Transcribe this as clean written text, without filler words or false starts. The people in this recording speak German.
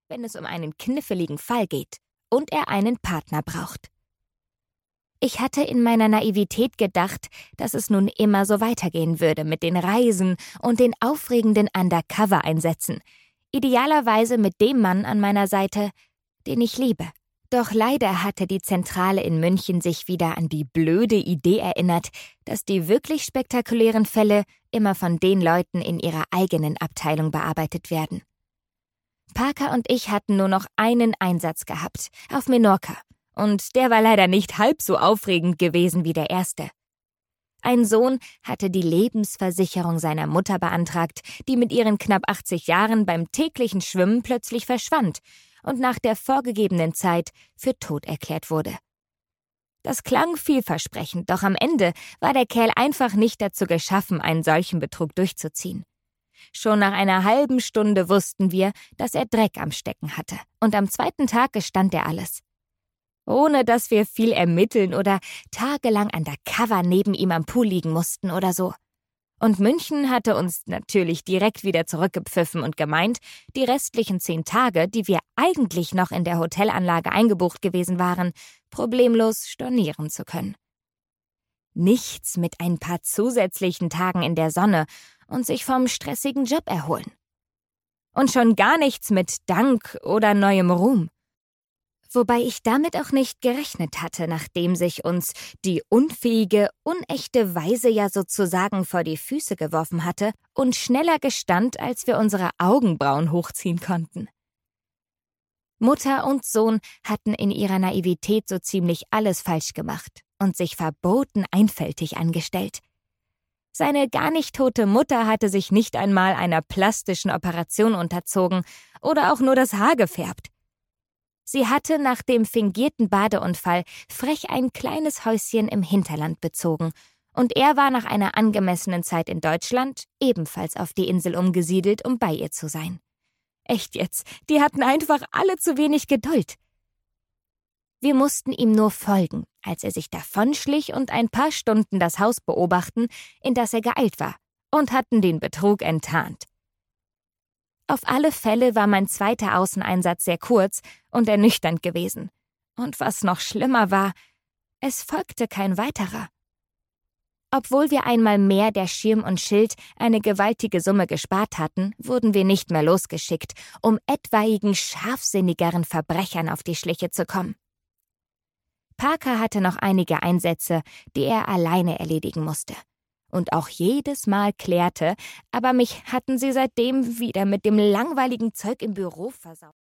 wenn es um einen kniffligen Fall geht und er einen Partner braucht. Ich hatte in meiner Naivität gedacht, dass es nun immer so weitergehen würde mit den Reisen und den aufregenden Undercover-Einsätzen, idealerweise mit dem Mann an meiner Seite, den ich liebe. Doch leider hatte die Zentrale in München sich wieder an die blöde Idee erinnert, dass die wirklich spektakulären Fälle immer von den Leuten in ihrer eigenen Abteilung bearbeitet werden. Parker und ich hatten nur noch einen Einsatz gehabt, auf Menorca, und der war leider nicht halb so aufregend gewesen wie der erste. Ein Sohn hatte die Lebensversicherung seiner Mutter beantragt, die mit ihren knapp 80 Jahren beim täglichen Schwimmen plötzlich verschwand und nach der vorgegebenen Zeit für tot erklärt wurde. Das klang vielversprechend, doch am Ende war der Kerl einfach nicht dazu geschaffen, einen solchen Betrug durchzuziehen. Schon nach einer halben Stunde wussten wir, dass er Dreck am Stecken hatte, und am zweiten Tag gestand er alles. Ohne dass wir viel ermitteln oder tagelang undercover neben ihm am Pool liegen mussten oder so. Und München hatte uns natürlich direkt wieder zurückgepfiffen und gemeint, die restlichen 10 Tage, die wir eigentlich noch in der Hotelanlage eingebucht gewesen waren, problemlos stornieren zu können. Nichts mit ein paar zusätzlichen Tagen in der Sonne und sich vom stressigen Job erholen. Und schon gar nichts mit Dank oder neuem Ruhm. Wobei ich damit auch nicht gerechnet hatte, nachdem sich uns die unfähige, unechte Weise ja sozusagen vor die Füße geworfen hatte und schneller gestand, als wir unsere Augenbrauen hochziehen konnten. Mutter und Sohn hatten in ihrer Naivität so ziemlich alles falsch gemacht und sich verboten einfältig angestellt. Seine gar nicht tote Mutter hatte sich nicht einmal einer plastischen Operation unterzogen oder auch nur das Haar gefärbt. Sie hatte nach dem fingierten Badeunfall frech ein kleines Häuschen im Hinterland bezogen, und er war nach einer angemessenen Zeit in Deutschland ebenfalls auf die Insel umgesiedelt, um bei ihr zu sein. Echt jetzt, die hatten einfach alle zu wenig Geduld. Wir mussten ihm nur folgen, als er sich davonschlich und ein paar Stunden das Haus beobachten, in das er geeilt war, und hatten den Betrug enttarnt. Auf alle Fälle war mein zweiter Außeneinsatz sehr kurz und ernüchternd gewesen. Und was noch schlimmer war, es folgte kein weiterer. Obwohl wir einmal mehr der Schirm und Schild eine gewaltige Summe gespart hatten, wurden wir nicht mehr losgeschickt, um etwaigen scharfsinnigeren Verbrechern auf die Schliche zu kommen. Parker hatte noch einige Einsätze, die er alleine erledigen musste. Und auch jedes Mal klärte, aber mich hatten sie seitdem wieder mit dem langweiligen Zeug im Büro versaut.